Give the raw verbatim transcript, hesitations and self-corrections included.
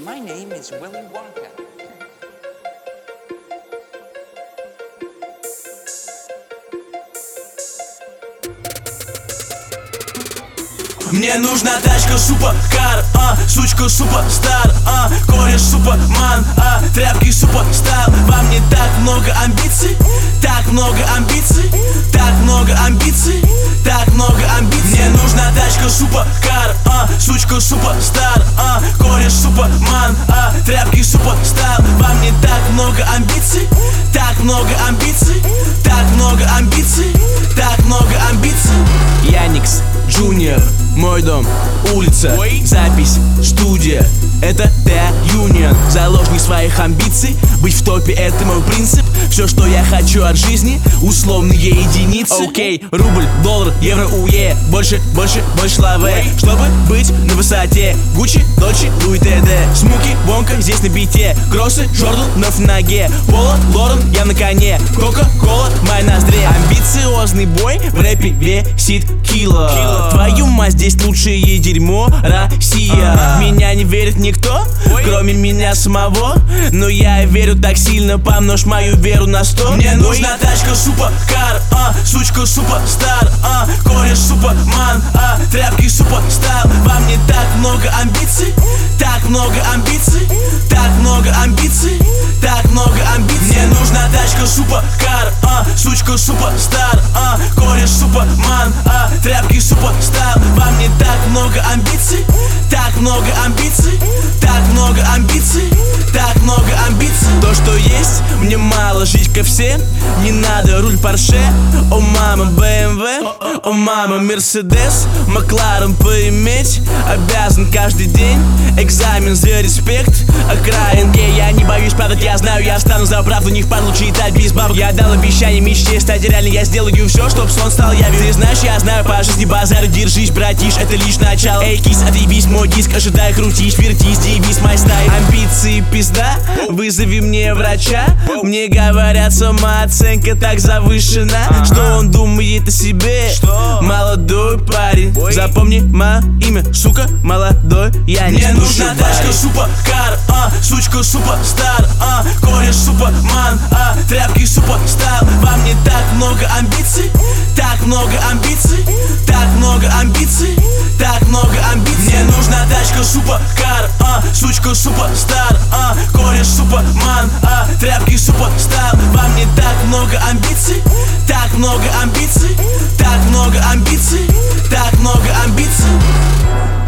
My name is Willy Wonka. Мне нужна тачка суперкар, а, сучка суперстар, а, кореш суперман, а, тряпки суперстайл. Во мне так много амбиций, так много амбиций, так много амбиций, так много амбиций. Мне нужна тачка суперкар, а, сучка суперстар, а, кореш суперман, а, тряпки суперстайл. Во мне так много амбиций, так много амбиций, так много амбиций, так много амбиций. Яникс Джуниор, мой дом, улица, запись, студия. Это Т-Юнион, заложник своих амбиций. Быть в топе — это мой принцип. Все, что я хочу от жизни, условные единицы. Окей, рубль, доллар, евро, уе. Больше, больше, больше лаве. Чтобы быть на высоте. Гуччи, Дольче, Луи ТД. Смуки, Вонка, здесь на бите. Кроссы, Джордан, в ноге. Поло, Лорен, я на коне. Кока-кола, моя ноздре. Амбициозный бой, в рэпе весит кило. Твою мать, здесь лучшее дерьмо, Россия. В меня не верит никто, кроме меня самого. Но я верю так сильно, помножь мою веру на сто. Мне нужна тачка суперкар, а, сучка суперстар, а, кореш суперман, а, тряпки суперстайл. Во мне так много амбиций, так много амбиций, так много амбиций, так много амбиций. Мне нужна тачка суперкар, а, сучка суперстар, а, кореш суперман, а, тряпки суперстайл. Во мне так много амбиций, так много амбиций, так много амбиций, так много амбиций. То, что есть, мне мало, жить ко всем не надо. Руль Порше, о мама, бэ эм вэ, о мама, Мерседес, Макларен поиметь обязан каждый день. Экзамен за респект, окраин гей. Я не боюсь падать, я знаю, я встану за правду. Не впадлу читать без бабок. Я дал обещание мечте стать реальной. Я сделаю все, чтоб сон стал явью. Ты знаешь, я знаю по жизни базар. Держись, братиш, это лишь начало. Эй, кис, отъебись, мой диск, ожидай, крутись, вертись, девиз, май стайл. Амбиции пизда, вызови мне врача. Мне говорят, самооценка так завышена, что он думает о себе. Молодой парень, запомни мое имя, сука, молодой я не. Мне нужна тачка суперкар, а, сучка суперстар, а, кореш суперман, а, тряпки суперстайл. Во мне так много амбиций, так много амбиций, так много амбиций, так много амбиций. Мне нужна тачка суперкар, а, сучка суперстар, а, кореш суперман, а, тряпки суперстайл. Во мне так много амбиций, так много амбиций, так много амбиций, так много амбиций.